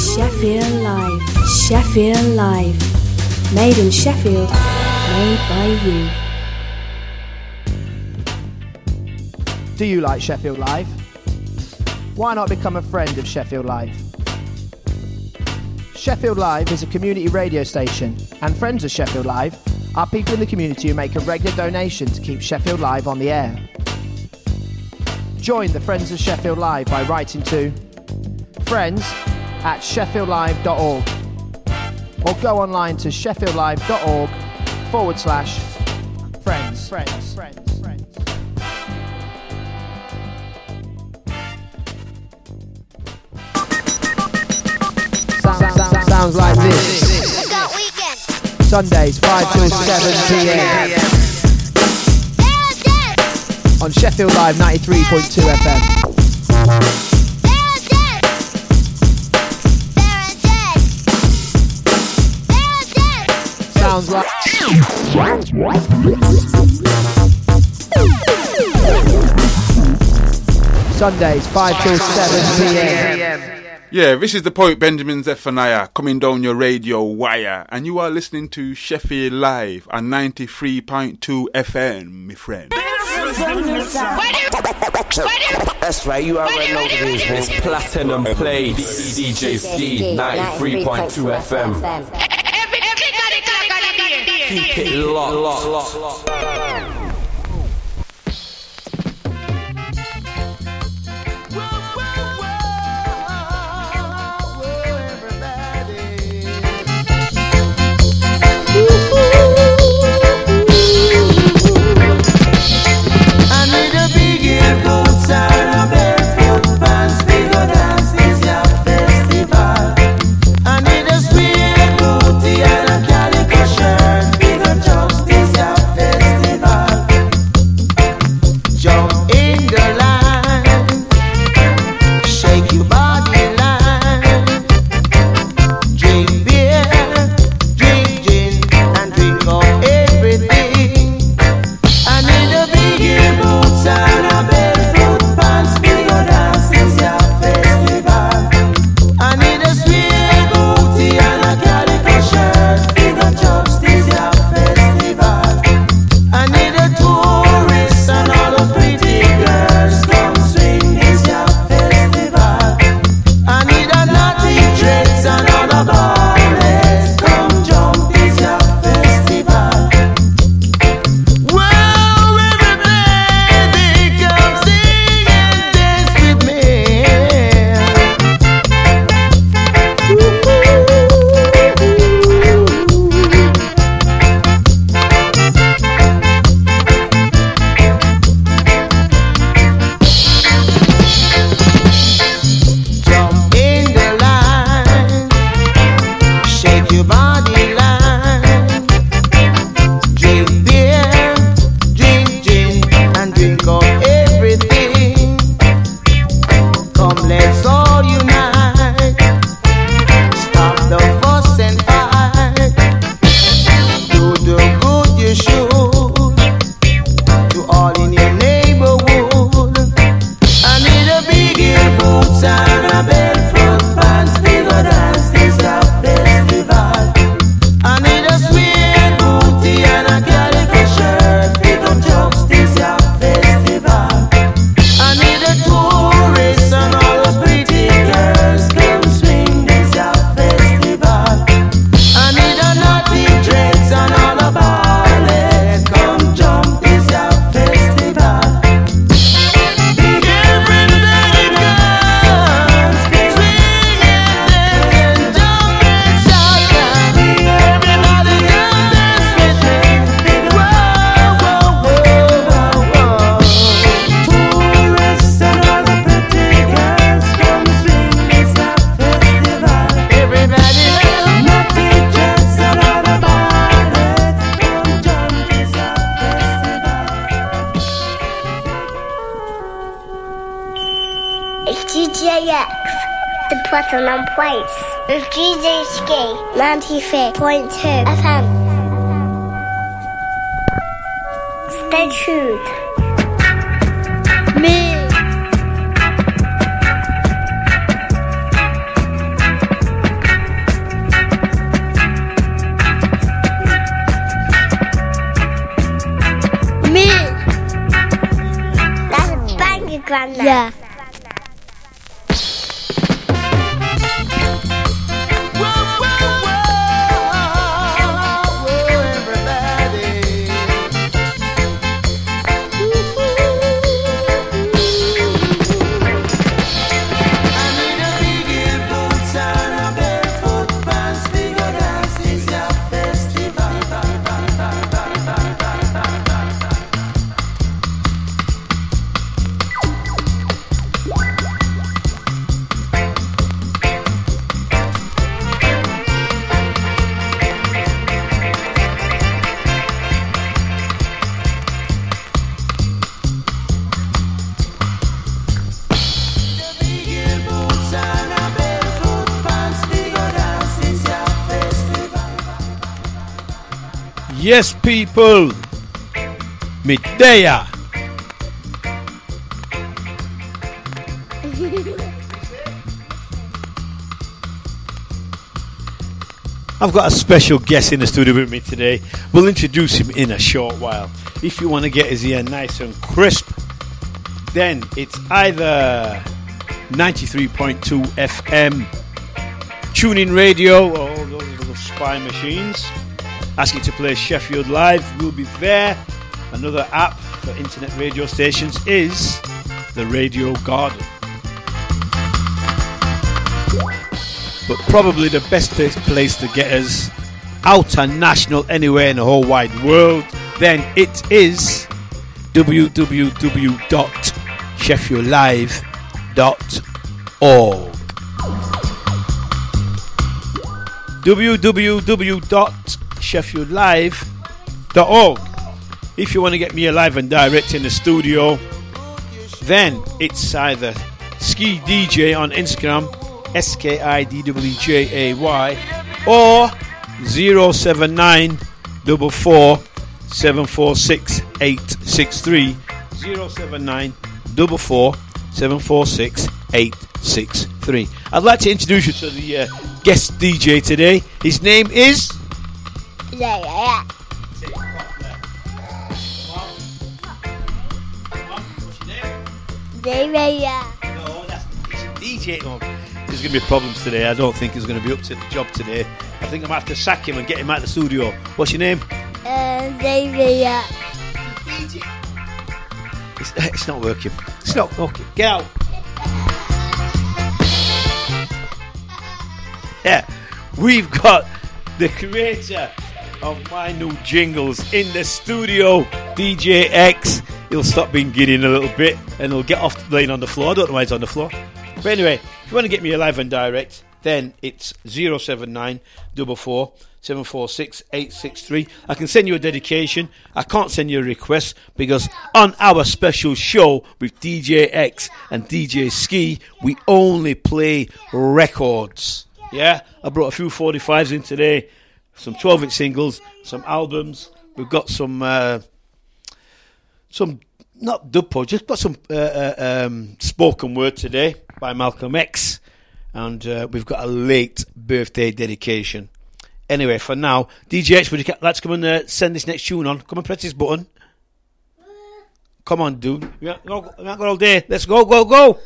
Sheffield Live. Sheffield Live. Made in Sheffield. Made by you. Do you like Sheffield Live? Why not become a friend of Sheffield Live? Sheffield Live is a community radio station, and friends of Sheffield Live are people in the community who make a regular donation to keep Sheffield Live on the air. Join the Friends of Sheffield Live by writing to friends@sheffieldlive.org or go online to sheffieldlive.org/friends. Sounds like this. Sundays 5 till 7 p.m. on Sheffield Live 93.2 FM. Sounds like Sundays 5 till 7 p.m. Yeah, this is the poet Benjamin Zephaniah coming down your radio wire, and you are listening to Sheffield Live on 93.2 FM, my friend. That's right, you already know what it is, man. It's Platinum Plates, DJ Ski, 93.2 FM. Keep it locked. Platinum Plates with DJ Ski 93.2 FM. Stay tuned. Me. Savannah. Yeah. Yes, people, Medea. I've got a special guest in the studio with me today. We'll introduce him in a short while. If you want to get his ear nice and crisp, then it's either 93.2 FM, TuneIn Radio, or all those little spy machines. Ask you to play Sheffield Live. We'll be there. Another app for internet radio stations is the Radio Garden. But probably the best place to get us out and national anywhere in the whole wide world, then it is www.sheffieldlive.org. www.sheffieldlive.org. If you want to get me live and direct in the studio, then it's either Ski DJ on Instagram, SKIDWJAY, or 079 44 746 863, 079 44 746 863. I'd like to introduce you to the guest DJ today. His name is Yeah. David. No, that's DJ. Oh, there's going to be problems today. I don't think he's going to be up to the job today. I think I'm going to have to sack him and get him out of the studio. What's your name? David. It's not working. It's not working. Get out. Yeah, we've got the creator of my new jingles in the studio, DJ X. He'll stop being giddy in a little bit and he'll get off laying on the floor. I don't know why he's on the floor. But anyway, if you want to get me live and direct, then it's 079 44 746 863. I can send you a dedication. I can't send you a request because on our special show with DJ X and DJ Ski, we only play records. Yeah, I brought a few 45s in today, some 12-inch singles, some albums. We've got some not dubpo, just got some spoken word today by Malcolm X, and we've got a late birthday dedication. Anyway, for now, DJ X, would you like to come and send this next tune on? Come and press this button. Come on, dude. We haven't got all day. Let's go, go, go.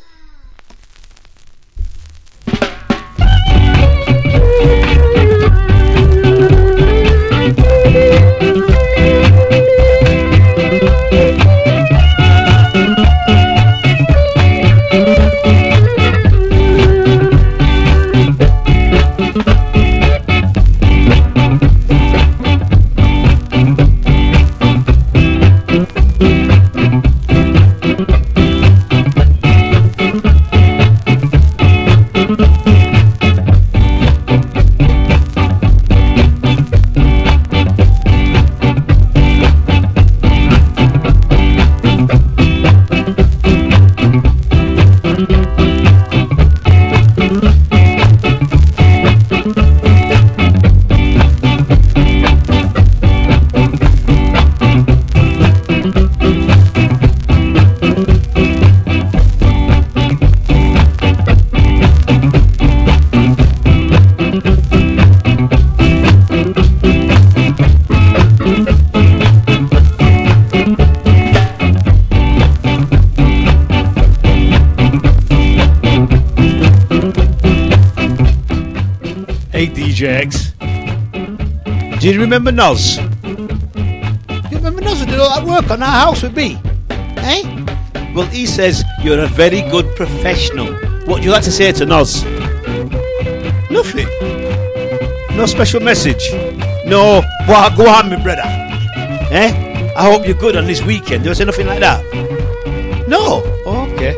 Hey DJ X, do you remember Noz? You remember Noz who did all that work on our house with me? Eh? Well, he says you're a very good professional. What would you like to say to Noz? Nothing. No special message. No, well, go on, my brother. Eh? I hope you're good on this weekend. There was nothing like that. No. Oh, okay.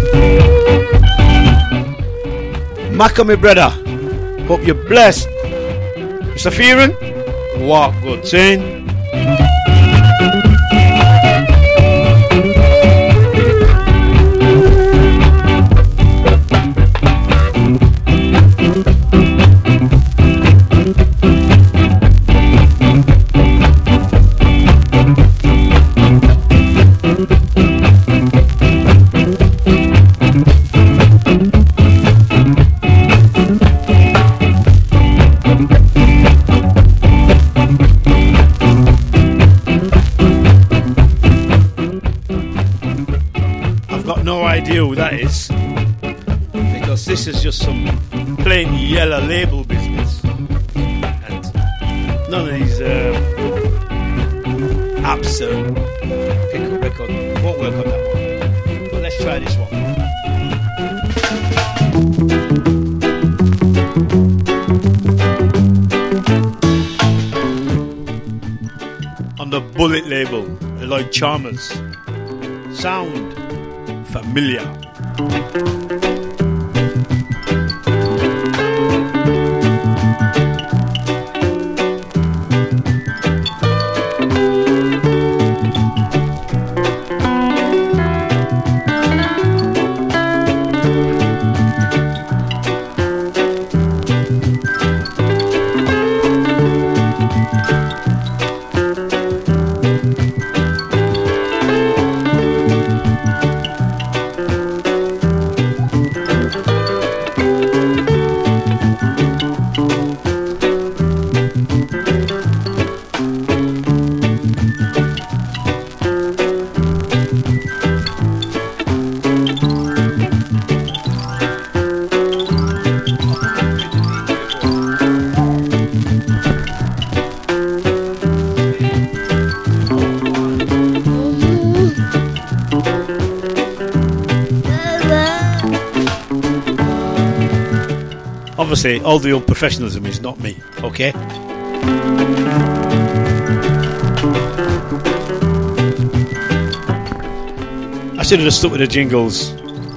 Maka, my brother. Hope you're blessed. Mr. Fearon? What good saying? Who that is, because this is just some plain yellow label business, and none of these apps pick up record won't work on that one. But let's try this one. On the Bullet label, Lloyd Chalmers. Sound familiar. Obviously, all the unprofessionalism is not me, okay? I should have stuck with the jingles.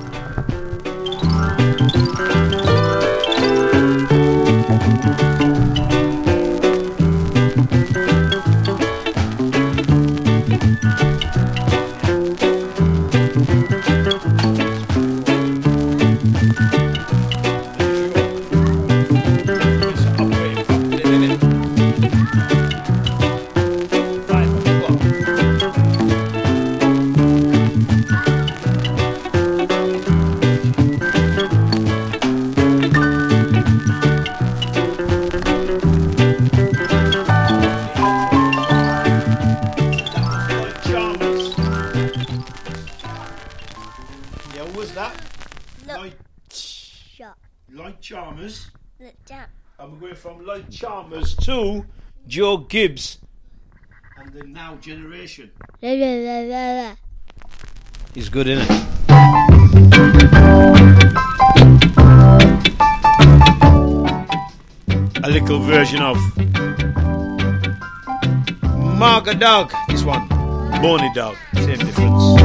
From Lloyd Chalmers to Joe Gibbs and the Now Generation. He's good, isn't it? A little version of Marga Dog. This one, Boney Dog. Same difference.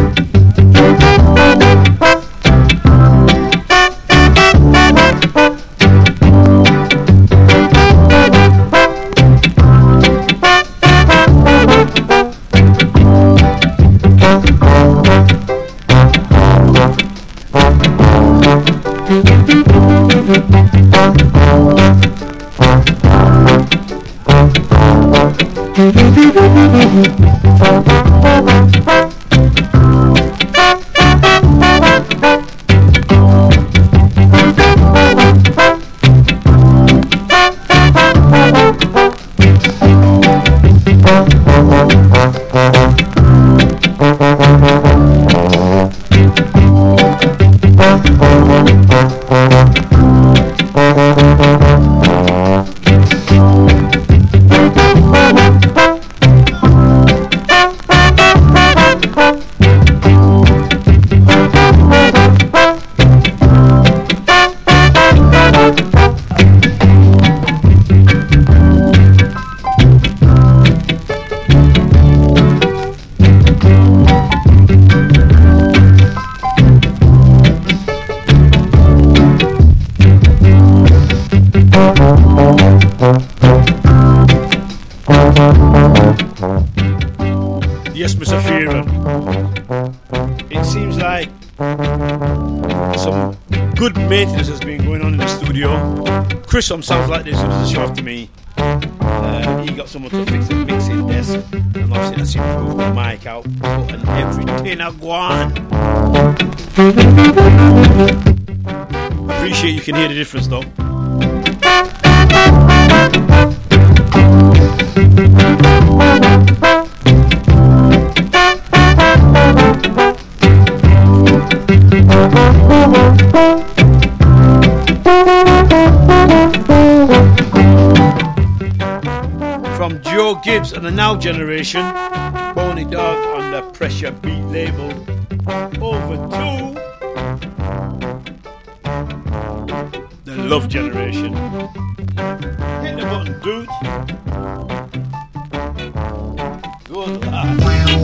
maintenance has been going on in the studio. Chris sounds like this, who does a show after me. He got someone to fix the mixing desk, and obviously that's improved the mic output and everything I go on. Appreciate you can hear the difference though. From Joe Gibbs and the Now Generation, Boney Dog on the Pressure Beat label. Over to the Love Generation. Hit the button, dude. Good lad.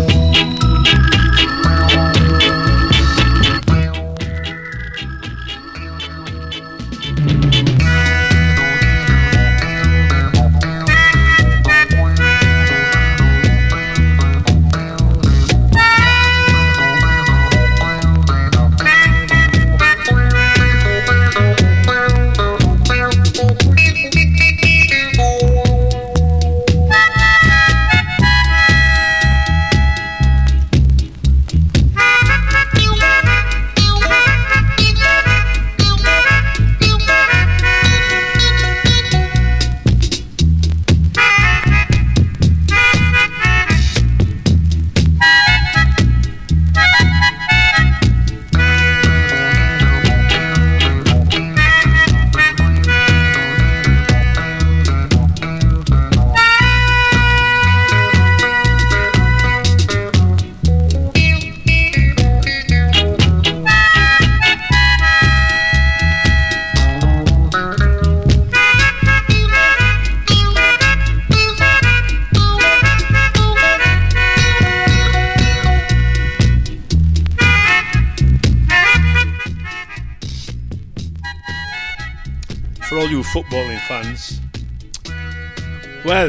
For all you footballing fans, well,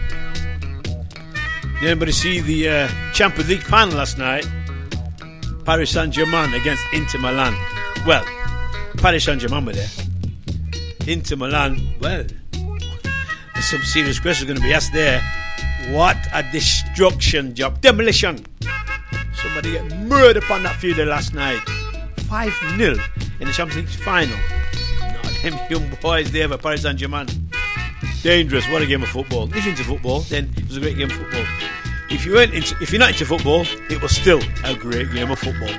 did anybody see the Champions League final last night? Paris Saint-Germain against Inter Milan. Well, Paris Saint-Germain were there. Inter Milan, well, there's some serious questions going to be asked there. What a destruction job. Demolition. Somebody get murdered upon that field there last night. 5-0 in the Champions League final. Them young boys there for Paris Saint-Germain. Dangerous. What a game of football. If you're into football, then it was a great game of football. If you're not into football, it was still a great game of football.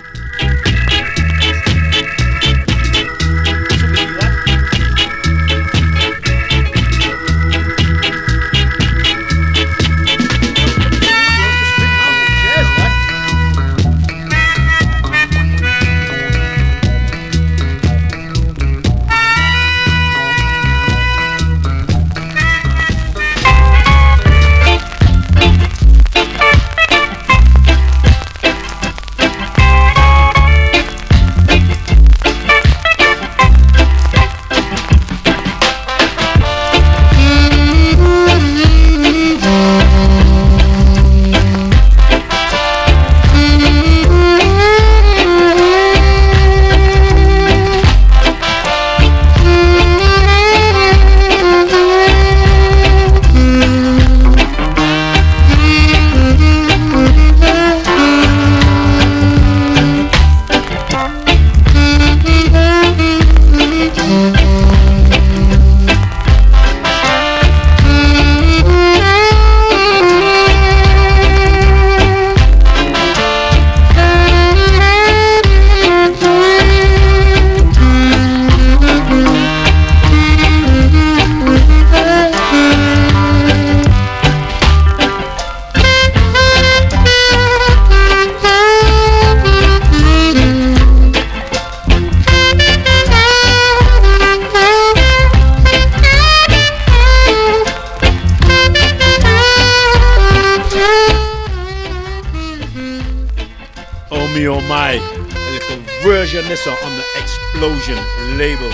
Oh My, a little version this on the Explosion label.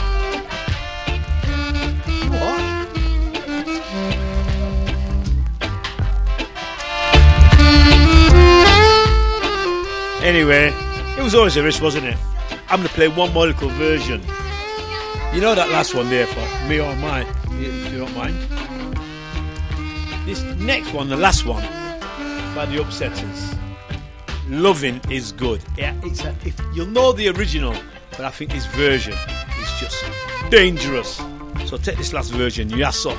What? Anyway, it was always a risk, wasn't it? I'm going to play one more little version You know that last one there for me or mine, if you don't mind. This next one, the last one, by the Upsetters. Loving is good. Yeah, if you'll know the original, but I think this version is just dangerous. So take this last version, Yasso.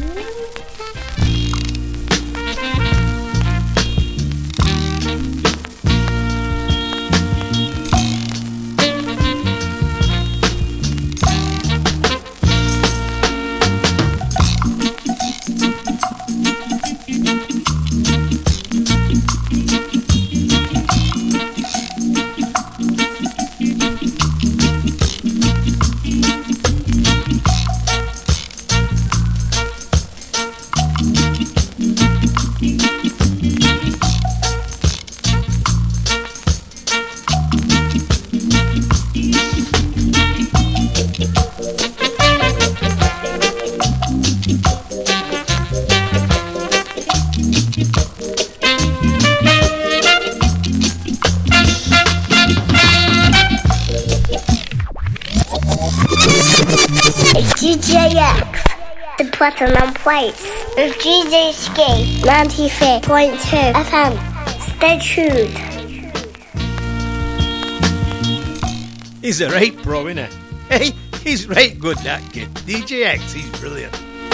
Platinum Plates with DJ Ski 93.2 FM. Stay tuned. He's a right pro, innit? Hey, he's right good, that kid. DJ X, he's brilliant.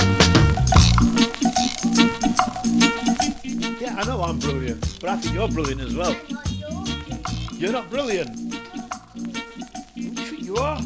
Yeah, I know I'm brilliant, but I think you're brilliant as well. You're not brilliant. Who do you think you are?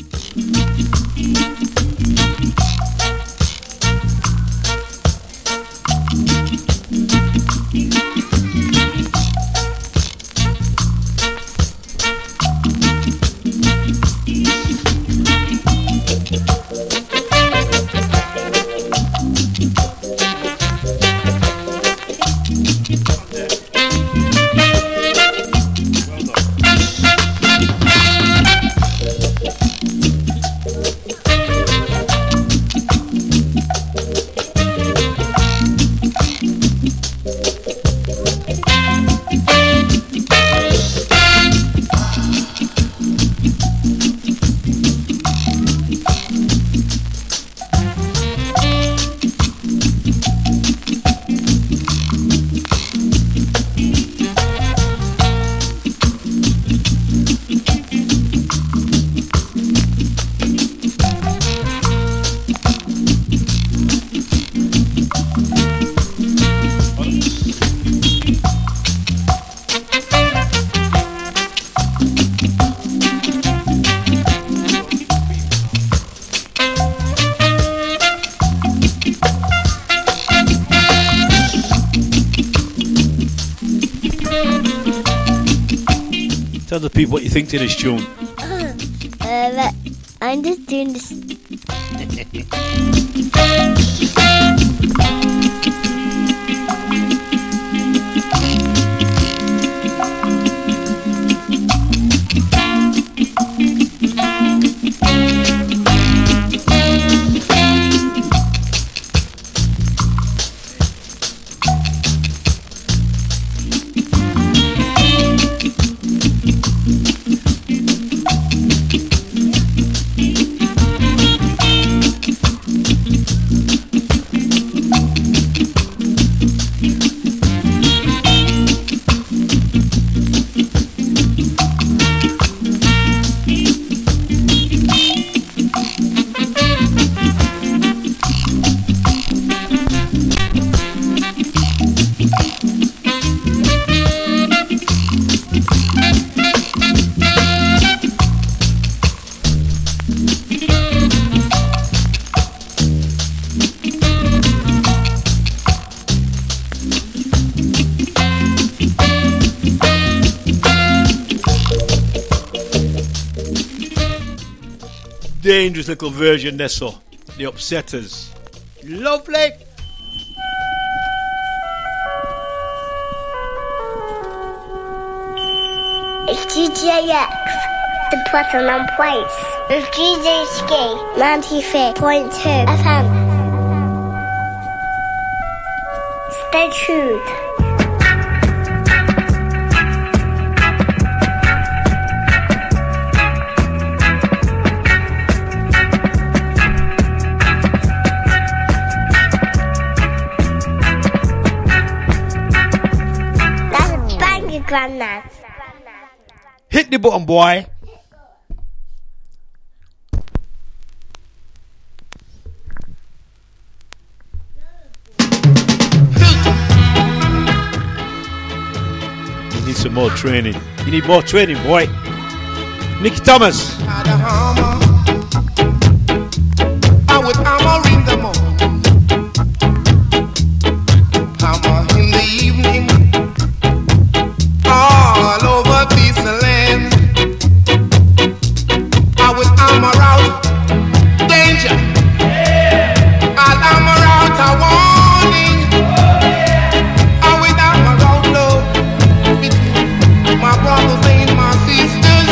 Tell the people what you think to this tune. I'm just doing this. Dangerous little version, Nesso. The Upsetters. Lovely. It's DJ X, the Platinum Plates with DJ Ski 93.2 FM. Stay tuned. Grandad. Hit the button, boy. You need some more training. You need more training, boy. Nicky Thomas. With hammer in the morning, hammer in the evening, all over this land. I would hammer out danger, I'll hammer out a warning. I would hammer out love between my brothers and my sisters.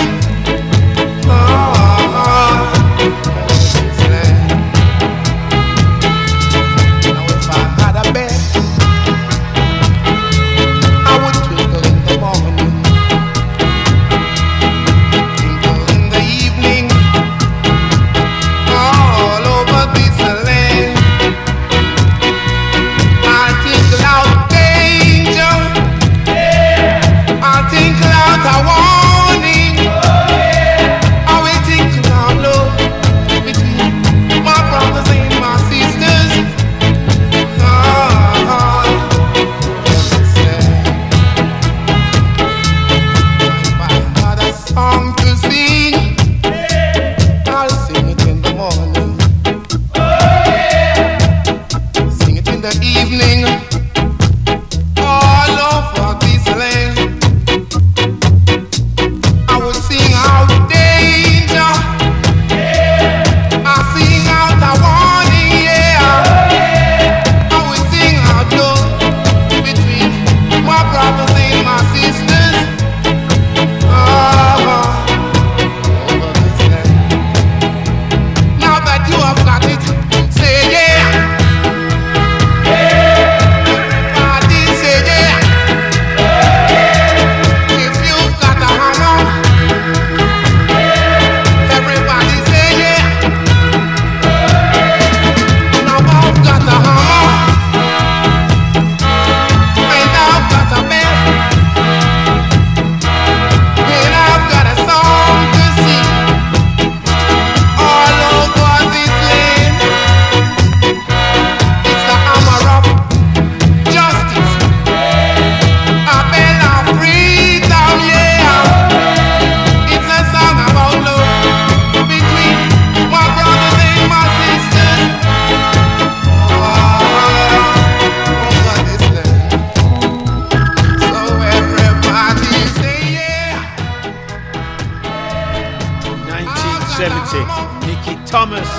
Thomas.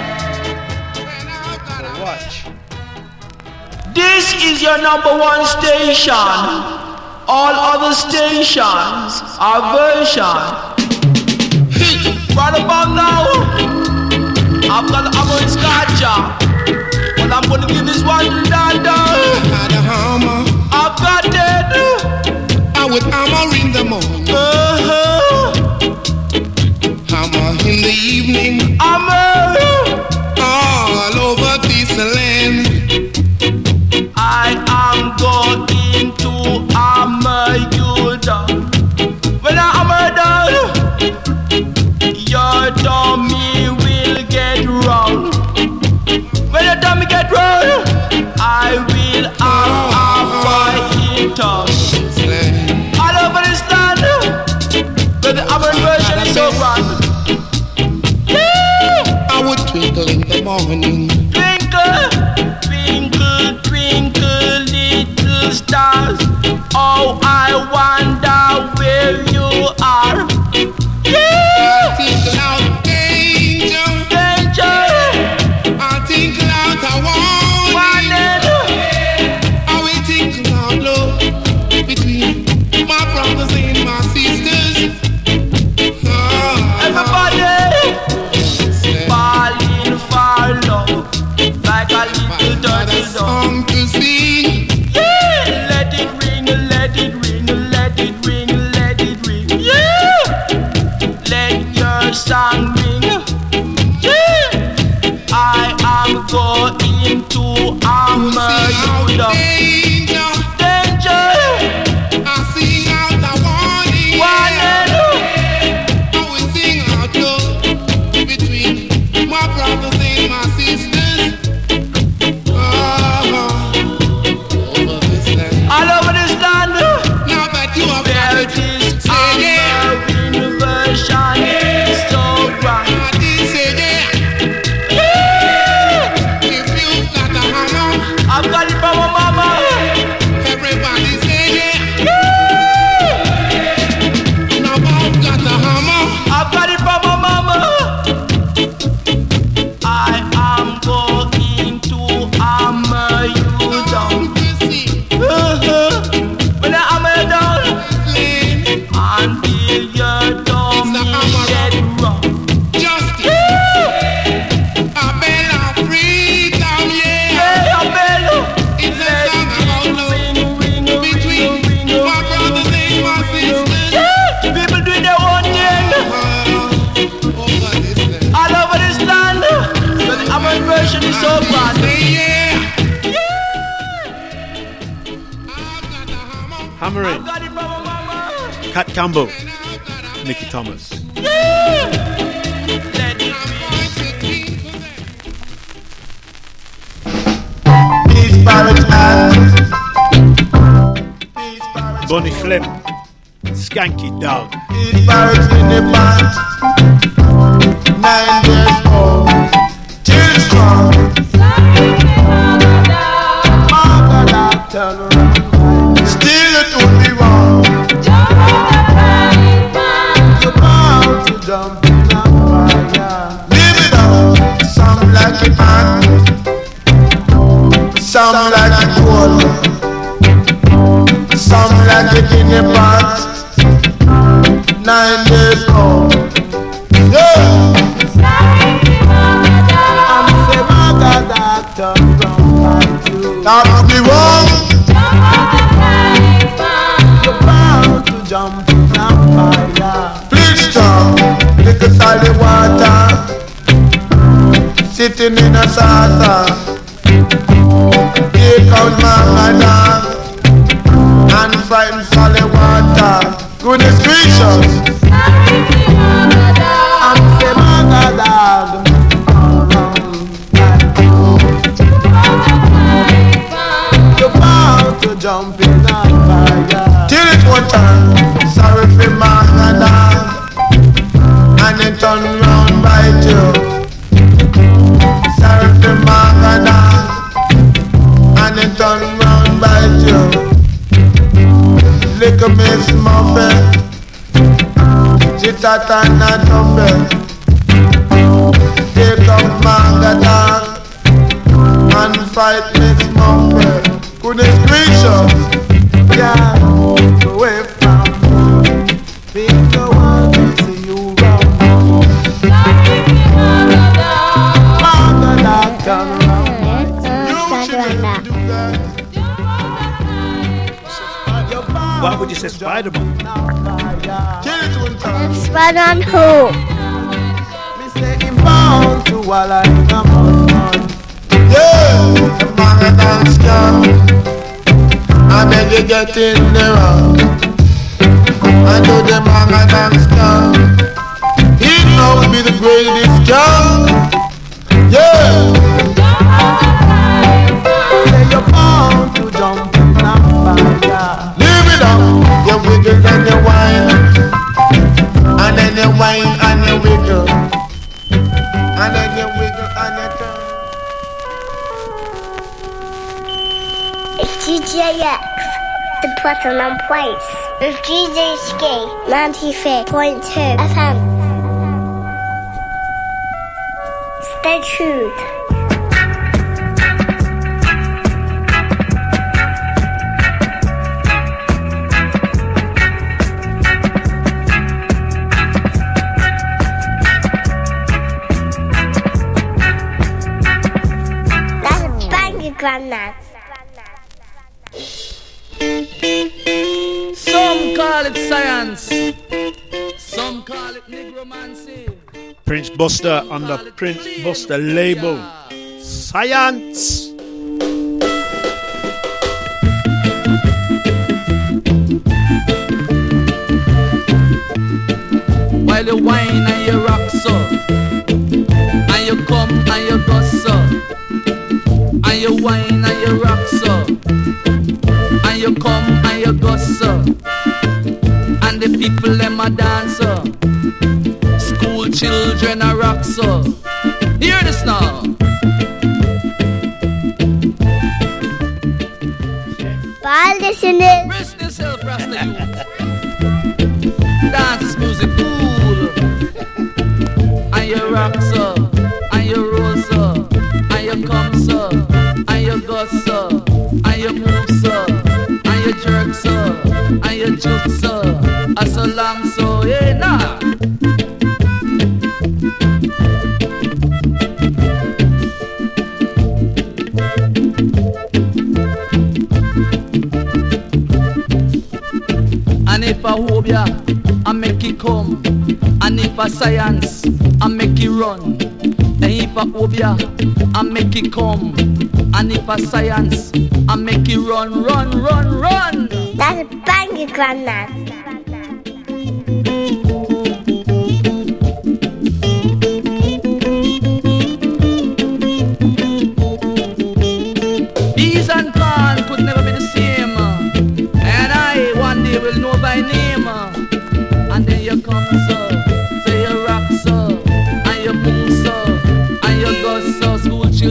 Watch. This is your number one station. All other stations are version. Right about now, I've got the hammer and scotcha, but I'm gonna give this one to Dada. I've got it. I would hammer in the morning. Hammer in the evening. Hammer all over this land. I am going to hammer you down. When I hammer down, your dummy will get round. When your dummy get round, I will hammer it up. All over this land, but the hammer version is so grand. I would twinkle in the morning. Twinkle, twinkle, twinkle, little stars. Oh, I wonder where you are. I'll tinkle out danger. Danger. I'll tinkle out a warning. I will tinkle out love between my brothers and my sisters. Everybody falling for love like a little dirty dog. To sing. Yeah, let it ring, let it ring, let it ring, let it ring. Yeah, let your song ring. Yeah, I am going to hammer you down. Danger. Danger. I sing out Cat Campbell, Nicky Thomas. Bonnie Flip, Skanky Dog. 9 years old, still strong. Turn around, still it would be wrong. You're bound to jump in the fire. Leave it up, some like it hot, some like it cold, some like it in the pot. 9 years old, yeah. I'm say my God, turn around to that would be wrong. You're bound to jump in the fire. Please stop, little solid water, sitting in a saucer. Take out my dog and frighten solid water. Goodness gracious, I'm say my dog. To jump in the fire. Till it one time, sorry for my dog, and then turn round bite you. Sorry for my dog, and then turn round bite you. Lick a miss muffin, she tata and a tuffin. Take up my dog and fight Miss Muffin. Goodness gracious, yeah, away from me. People want to see you round. Mother, dog, turn around. You shouldn't do that. Why would you say Spider-Man? Spider-Man who? Me say him bound to while I come on. Yeah, the man dance down. I beg you get in the round. I know the man dance down. He knows me the greatest job. Yeah. Say you're bound to jump in the fire. Leave it up, you wiggle and you whine, and then you whine and you wiggle, and then you wiggle and you turn. It's DJ X, the Platinum Place. With DJ Ski, 93.2 FM. Stay tuned. That's a banger, Grandad. Some call it science, some call it negromancy. Prince Buster on the Prince Buster label. Science. While you whine and you rock so, and you come and you go so, and you whine and you rock so, and you come and you go so, and the people them a dance so, school children a rock so. Hear this now. Bye, listeners. Rest yourself, Rasta youth. Dance is music cool, and you rock so, and you roll so, and you come so, and you go so, and you move so, and you jerk so, and you juke so, and so long so, yeah, nah. And if I hope ya, I make it come. And if I science, I make it run. And if I hope ya, I make it come. And if I science, I make it run, run, run, run. That's a banger, Grandad.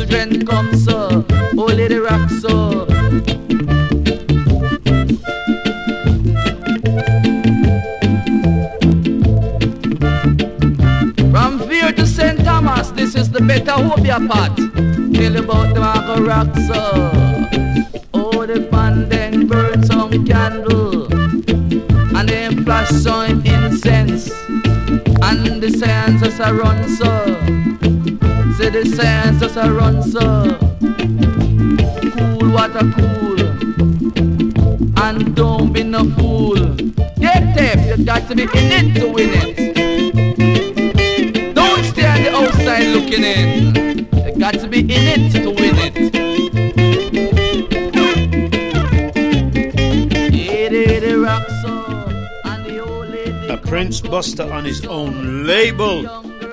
children come so, oh lady rock so. From Veer to St. Thomas, this is the Better Hobia part. Tell about the Marco rock so. Oh, the band then burn some candle and then flash some incense. And the science just a run so. Say the science just a run so. Cool, what a cool. And don't be no fool. Get tape, you got to be in it to win it. Don't stay on the outside looking in. You got to be in it to win it. The rock so. A Prince Buster on his own label.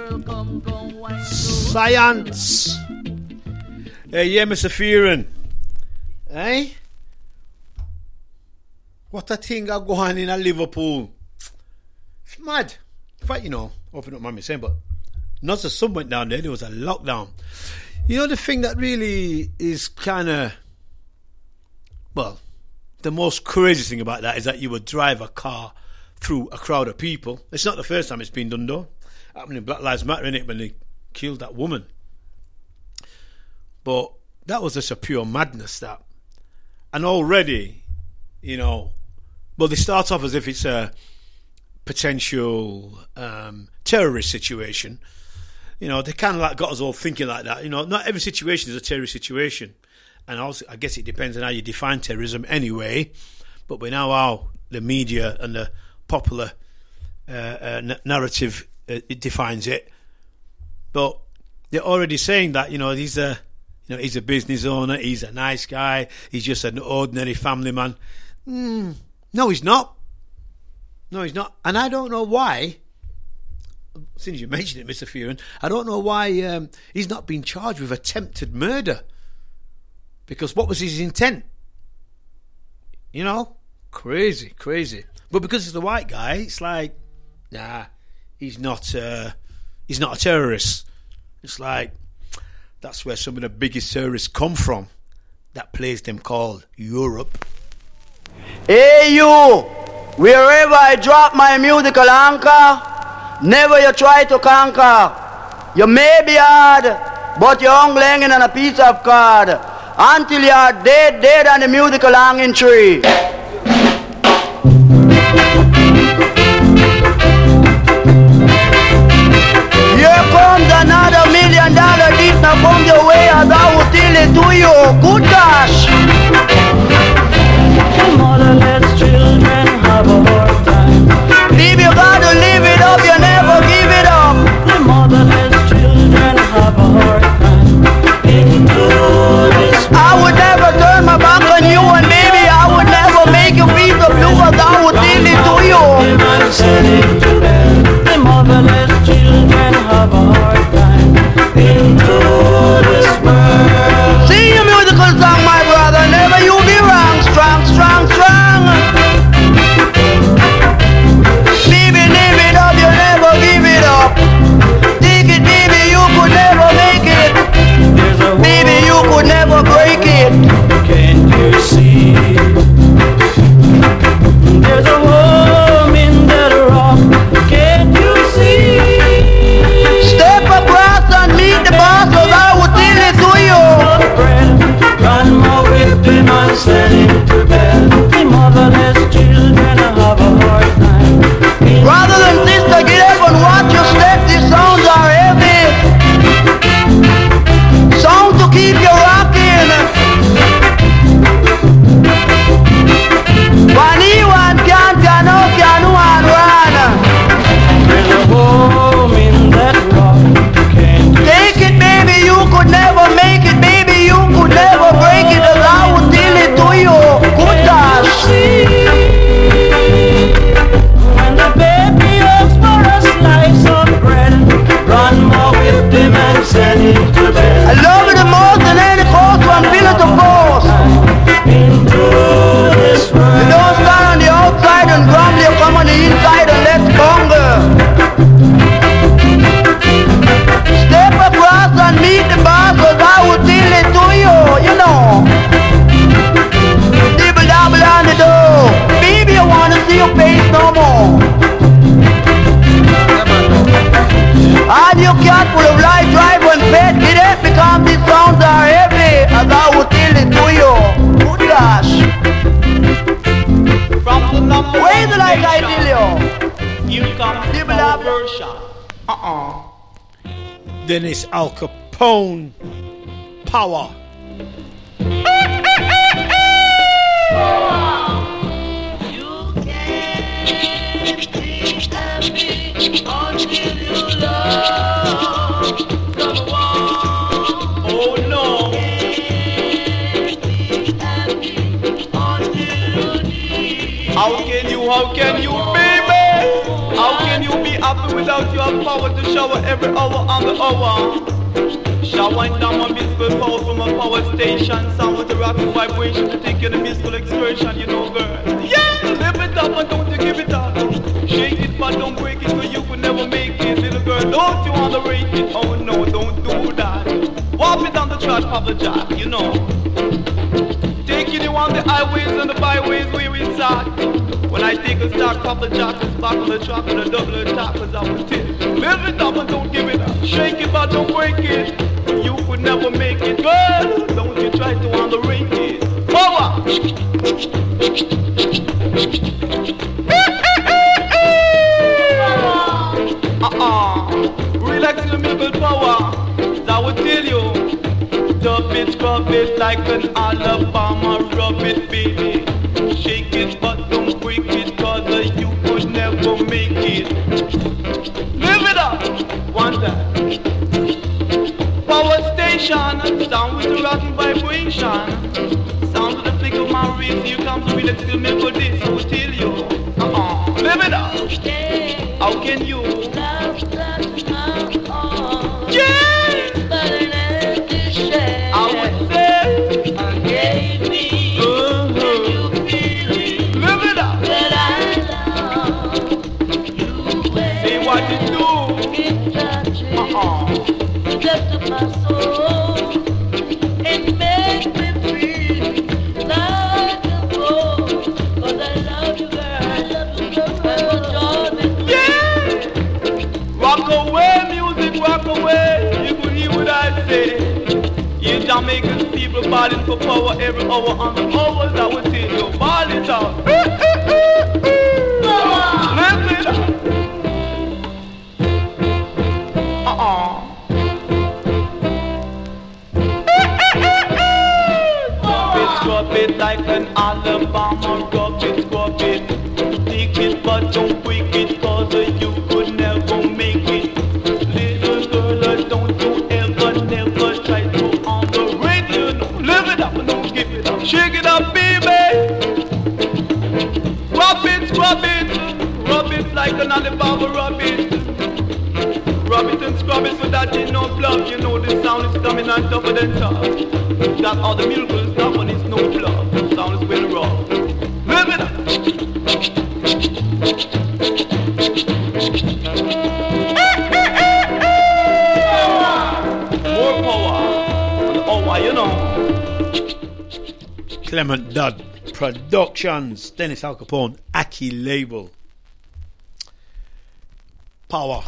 Science. Yeah, Mr. Fearon. Eh? What a thing I go on in Liverpool. It's mad. In fact, you know, open up my saying, but not the sun went down there was a lockdown. You know, the thing that really is kind of, well, the most crazy thing about that is that you would drive a car through a crowd of people. It's not the first time it's been done, though. Happened in Black Lives Matter, innit, when they killed that woman. But that was just a pure madness, that. And already, you know, well, they start off as if it's a potential terrorist situation. You know, they kind of like got us all thinking like that. You know, not every situation is a terrorist situation. And also, I guess it depends on how you define terrorism anyway. But we know how the media and the popular narrative it defines it. But they're already saying that, you know, he's a business owner, he's a nice guy, he's just an ordinary family man. No, he's not. No, he's not. And I don't know why, since you mentioned it, Mr. Fearon, I don't know why he's not been charged with attempted murder. Because what was his intent? You know? Crazy. But because he's a white guy, it's like, nah, he's not a terrorist. It's like, that's where some of the biggest terrorists come from. That place them called Europe. Hey you, wherever I drop my musical anchor, never you try to conquer. You may be hard, but you're only hanging on a piece of card. Until you are dead on the musical hanging tree. Here comes another $1 million beat. Now come your way as I will tell it to you. Good gosh. The motherless children have a hard time. If you gotta live it up, you never give it up. The motherless children have a hard time. Into this I would never turn my back on you, and baby, I would never make you feel the blue, as I would tell it to you. The motherless children have a hard time. Into this world. Dennis Al Capone, Power. Oh no. How can you, baby? How can you be happy without your power to shower every hour on the hour? Showering down my musical power from a power station. Sound with a rocking vibration to take you on a musical excursion, you know, girl. Yeah, live it up and don't you give it up. Shake it but don't break it, cause you could never make it. Little girl, don't you underrate it. Oh no, don't do that. Walk it down the track, Papa Jack, you know. Taking you on the highways and the byways where it's at. When I take a stock, Papa Jack is back on the track and a double attack, cause I will tell you. Live it up and don't give it up. Shake it but don't break it. You could never make it, girl. Don't you try to underrate it. Power! Relax your mental power. I will tell you. Dub it, scrub it like an Alabama. Rub it, baby. Shake it but don't break it, cause you could never make it. Live it up. One time. Power station, sound with the rocking vibration. Sound with the flick of my wrist. Here comes the relax till me for this. I will tell you. Live it up. How can you? Yeah. I would say. Gave me. Can you feel it? Live it up. That I love you. Say what you do. Keep touching. Depth of my soul. And make me feel like a fool. Cause I love you, girl. I love you, girl. Yeah. Rock away, music, rock away. You could hear what I say. You Jamaican people balling for power every hour on the hours. I will tell you, ball it out. Lift it up. Scrub it like an Alabama. Rub it, scrub it. Take it but don't break it, cause you could never make it. Little girl, don't you ever, never try to underrate you. No, live it up and don't give it up. Shake it up, baby. Rub it, scrub it. Rub it like an Alabama, rub it. Rub it and scrub it so that you know bluff. You know the sound is coming on tougher than tough. Got all the miracles, that one is no bluff. The sound is well rough. Live it up. More power. Oh, you know. Clement Dodd Productions, Dennis Al Capone, Aki label. Power.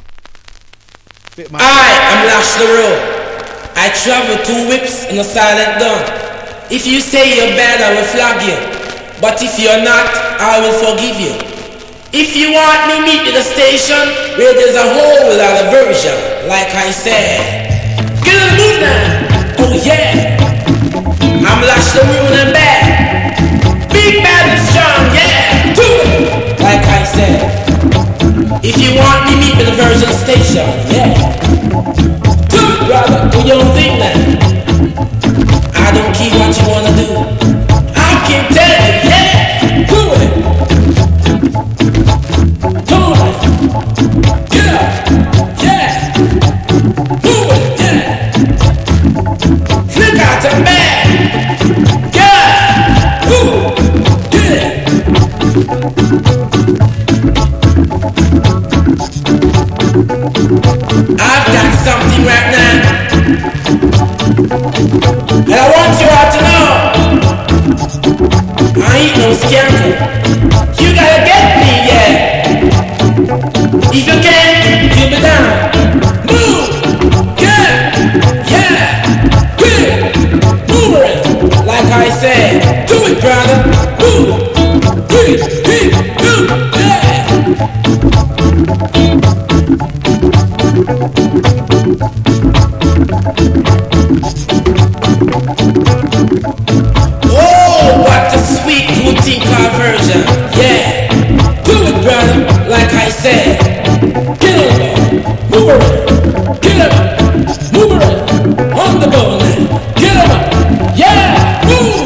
I am Lash the Road. I travel 2 whips in a silent gun. If you say you're bad, I will flag you. But if you're not, I will forgive you. If you want me, meet me at the station where there's a whole lot of version. Like I said, get in the mood now. Oh yeah, I'm Lash the Road and bad. Big, bad and strong, yeah. Do it. Like I said. If you want me, meet me at the version station, yeah. Do it, brother, do your own thing now. I don't care what you wanna do. I can tell you, yeah. Do it. Do it. Yeah. Yeah. Do it, yeah. Flick out the man. Yeah. Ooh. Yeah. I've got something right now, and I want you all to know I ain't no scarecrow. You gotta get me, yeah. If you can't, you'll be down. Move, yeah, good, move it. Like I said, do it, brother. Move, move, yeah. Oh, what a sweet routine conversion. Yeah. Do it, brother, like I said. Get over, move around, get up, move around, on the ball now. Get up, yeah, move.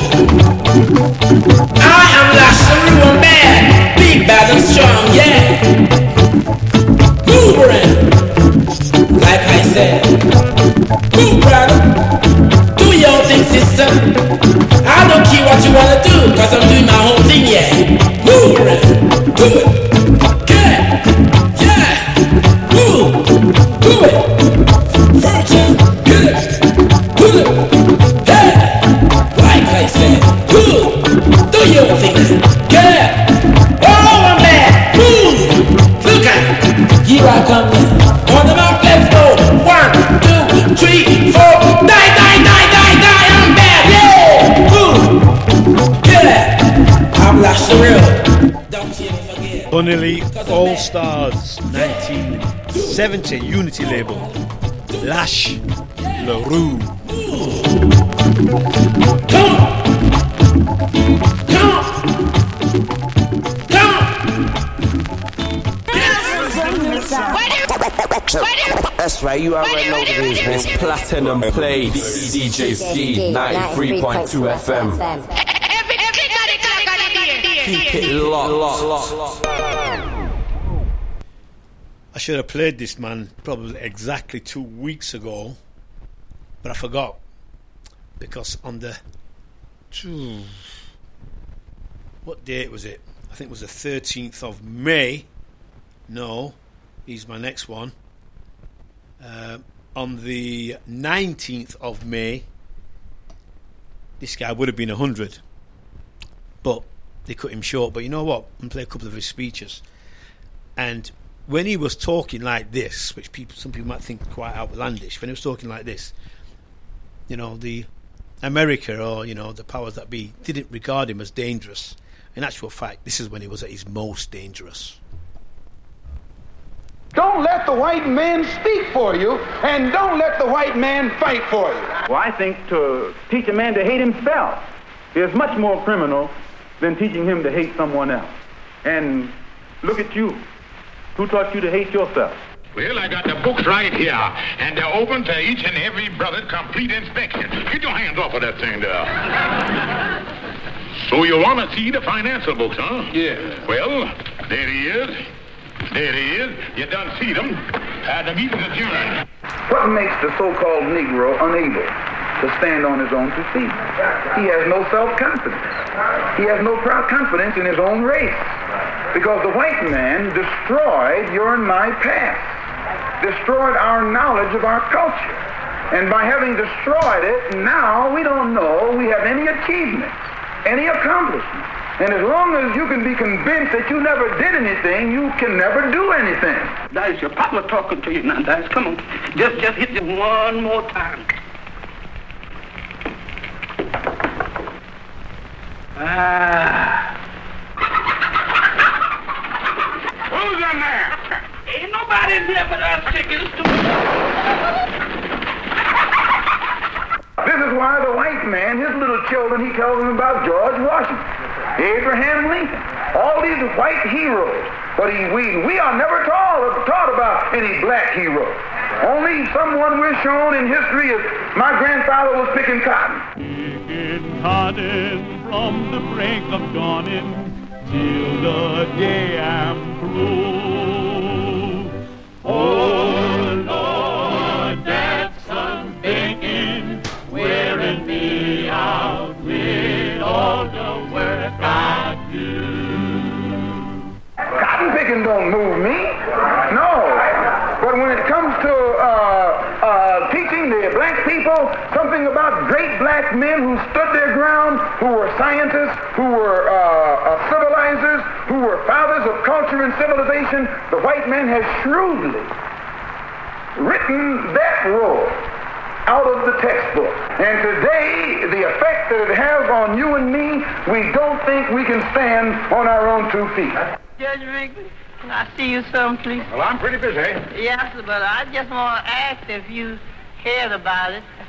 I am Lasharu, man, big, bad and strong, yeah. Move around, like I said. Move, brother, do your own thing, sister. I don't care what you wanna do, cause I'm doing my own thing, yeah. Move around, do it. Here I come now. On the mark, let's go. 1, 2, 3, 4. Die, die, die, die, die. I'm bad. Yeah. Move. Get it. I'm Lash the Real. Don't you ever forget. Funnily, All Stars 1970 Unity label. Lash LaRue. Come on. Come on. That's right, you already know what it is, man. It's Platinum Plays, DJ Ski, 93.2 FM. Keep it locked. I should have played this, man, probably exactly 2 weeks ago, but I forgot. Because on the... What date was it? I think it was the 13th of May. No, he's my next one. On the 19th of May, this guy would have been 100, but they cut him short. But you know what? I'm going to play a couple of his speeches. And when he was talking like this, which some people might think quite outlandish, when he was talking like this, you know, the America or, you know, the powers that be didn't regard him as dangerous. In actual fact, this is when he was at his most dangerous. Don't let the white man speak for you, and don't let the white man fight for you. Well, I think to teach a man to hate himself is much more criminal than teaching him to hate someone else. And look at you. Who taught you to hate yourself? Well, I got the books right here, and they're open to each and every brother's complete inspection. Get your hands off of that thing there. So you want to see the financial books, huh? Yeah. Well, there he is. There he is. You done see them. The meeting's adjourned. What makes the so-called Negro unable to stand on his own 2 feet? He has no self-confidence. He has no proud confidence in his own race. Because the white man destroyed your and my past, destroyed our knowledge of our culture. And by having destroyed it, now we don't know we have any achievements, any accomplishments. And as long as you can be convinced that you never did anything, you can never do anything. Dice, your papa talking to you now, Dice. Come on. Just hit them one more time. Who's in there? Ain't nobody in there but us chickens. This is why the white man, his little children, he tells them about George Washington, Abraham Lincoln, all these white heroes. But we are never taught about any black hero. Only someone we're shown in history is my grandfather was picking cotton. Picking cotton from the break of dawning till the day I'm through. Oh Lord, that sun baking, wearing me out with all the work I do. Cotton picking don't move me, no. But when it comes to teaching the black people something about great black men who stood their ground, who were scientists, who were civilizers, who were fathers of culture and civilization, the white man has shrewdly written that role out of the textbook. And today, the effect that it has on you and me, we don't think we can stand on our own 2 feet. Judge Wrigley, can I see you some, please? Well, I'm pretty busy. Yes, but I just want to ask if you cared about it.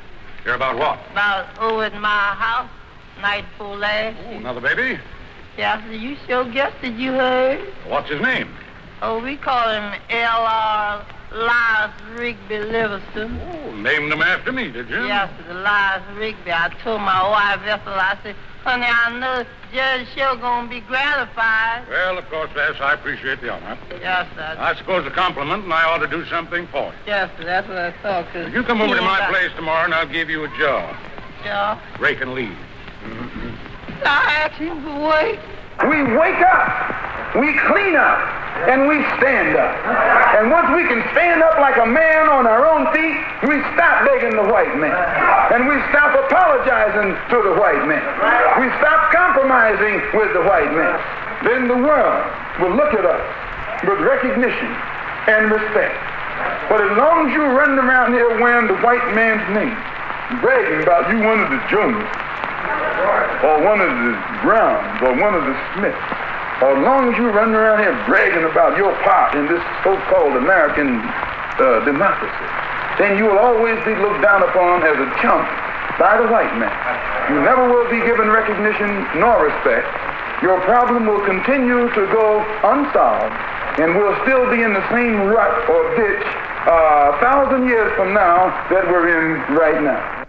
Hear about what? About over at my house, night before last. Oh, another baby? Yeah, so you sure guessed it, you heard? What's his name? Oh, we call him L.R. Elias Rigby Livingston. Oh, named him after me, did you? Yes, Elias Rigby. I told my wife Ethel, I said, honey, I know Judge sure gonna be gratified. Well, of course, yes, I appreciate the honor. Yes, sir. I suppose a compliment, and I ought to do something for you. Yes, sir, that's what I thought. Would you come over to my place tomorrow, and I'll give you a job. Job? Rake and leave. I asked him to wait. We wake up, we clean up, and we stand up. And once we can stand up like a man on our own feet, we stop begging the white man. And we stop apologizing to the white man. We stop compromising with the white man. Then the world will look at us with recognition and respect. But as long as you run around here wearing the white man's name, bragging about you one of the Joneses, or one of the Browns, or one of the Smiths, or as long as you run around here bragging about your part in this so-called American democracy, then you will always be looked down upon as a chump by the white man. You never will be given recognition nor respect. Your problem will continue to go unsolved, and we'll still be in the same rut or ditch 1,000 years from now that we're in right now.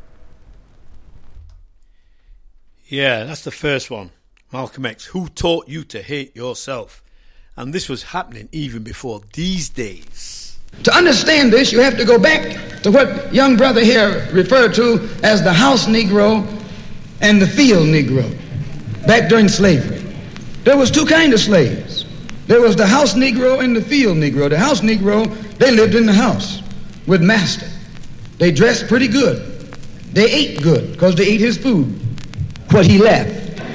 Yeah, that's the first one. Malcolm X, who taught you to hate yourself? And this was happening even before these days. To understand this, you have to go back to what young brother here referred to as the house Negro and the field Negro, back during slavery. There was two kinds of slaves. There was the house Negro and the field Negro. The house Negro, they lived in the house with master. They dressed pretty good. They ate good because they ate his food, what he left.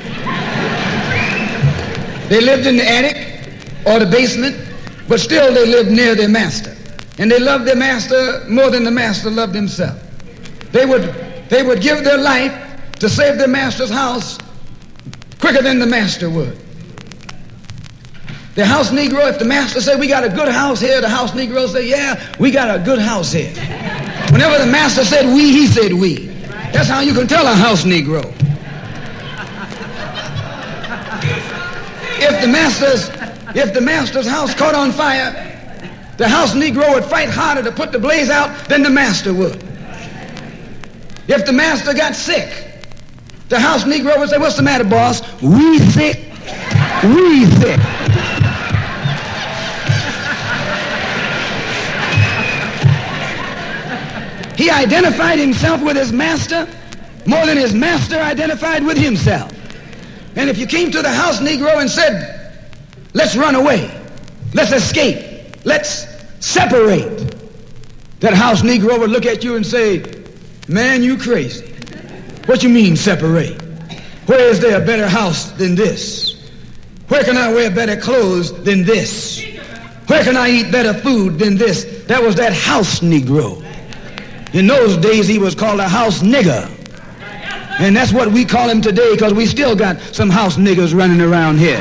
They lived in the attic or the basement, but still they lived near their master. And they loved their master more than the master loved himself. They would give their life to save their master's house quicker than the master would. The house Negro, if the master said, we got a good house here, the house Negro said, yeah, we got a good house here. Whenever the master said we, he said we. That's how you can tell a house Negro. If the master's house caught on fire, the house Negro would fight harder to put the blaze out than the master would. If the master got sick, the house Negro would say, what's the matter, boss? We sick. We sick. He identified himself with his master more than his master identified with himself. And if you came to the house Negro and said, let's run away, let's escape, let's separate, that house Negro would look at you and say, man, you crazy. What you mean separate? Where is there a better house than this? Where can I wear better clothes than this? Where can I eat better food than this? That was that house Negro. In those days, he was called a house nigger. And that's what we call him today, because we still got some house niggers running around here.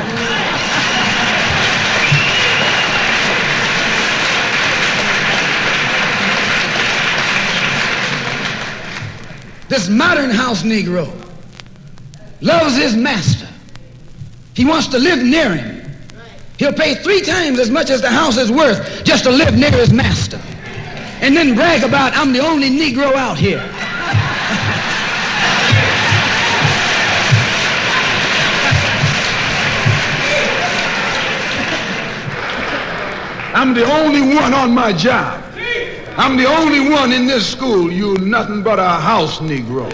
This modern house Negro loves his master. He wants to live near him. He'll pay 3 times as much as the house is worth just to live near his master. And then brag about, I'm the only Negro out here. I'm the only one on my job. I'm the only one in this school. You nothing but a house Negro.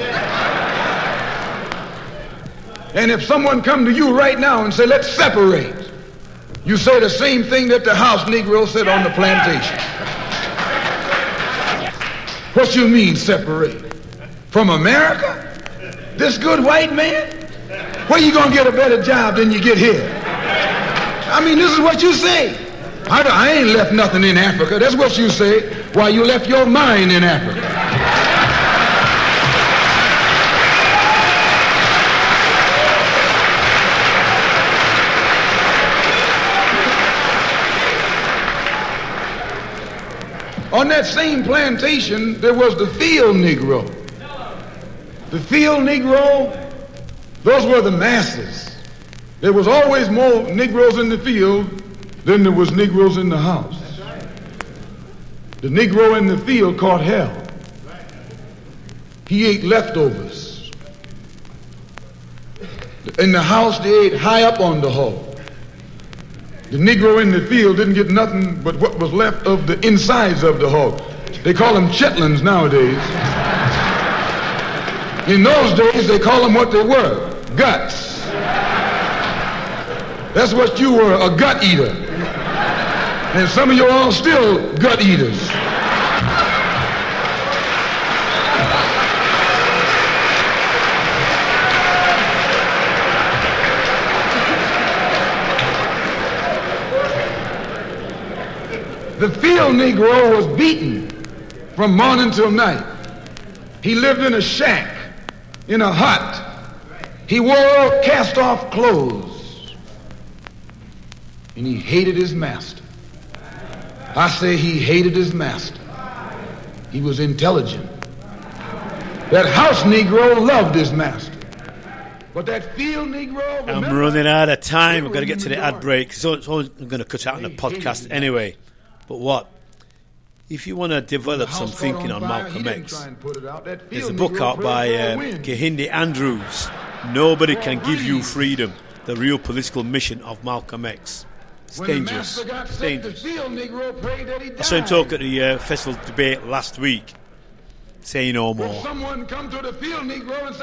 And if someone come to you right now and say, let's separate, you say the same thing that the house Negro said on the plantation. What you mean separate? From America? This good white man? Where you gonna get a better job than you get here? I mean, this is what you say. I ain't left nothing in Africa. That's what you say. Why, you left your mind in Africa. On that same plantation, there was the field Negro. The field Negro, those were the masses. There was always more Negroes in the field than there was Negroes in the house. The Negro in the field caught hell. He ate leftovers. In the house, they ate high up on the hog. The Negro in the field didn't get nothing but what was left of the insides of the hog. They call them chitlins nowadays. In those days, they call them what they were, guts. That's what you were, a gut eater. And some of you all still gut eaters. The field Negro was beaten from morning till night. He lived in a shack, in a hut. He wore cast-off clothes. And he hated his master. I say he hated his master. He was intelligent. That house Negro loved his master. But that field Negro... I'm running out of time. I've got to get to the ad break. So I'm going to cut out on the podcast anyway. But what? If you want to develop some thinking on Malcolm X, there's a book out by Kehinde Andrews, Nobody Can Give You Freedom, The Real Political Mission of Malcolm X. It's dangerous. It's dangerous. I saw him talk at the festival debate last week. Say no more.